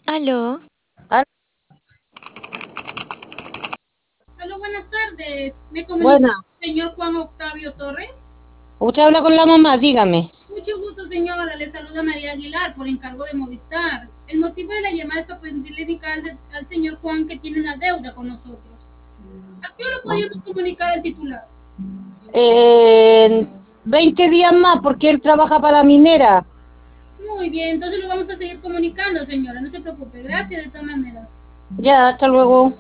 Aló, Ah, Aló, buenas tardes. Me comunica buena, el señor Juan Octavio Torres. usted habla con la mamá, dígame. Mucho gusto, señora. Le saluda María Aguilar por encargo de Movistar. El motivo de la llamada es para pedirle indicar al señor Juan que tiene una deuda con nosotros. ¿A qué hora podríamos comunicar al titular? En 20 días más, porque él trabaja para la minera. Muy bien, entonces lo vamos a seguir comunicando, señora. No se preocupe. Gracias de todas maneras. Ya, hasta luego.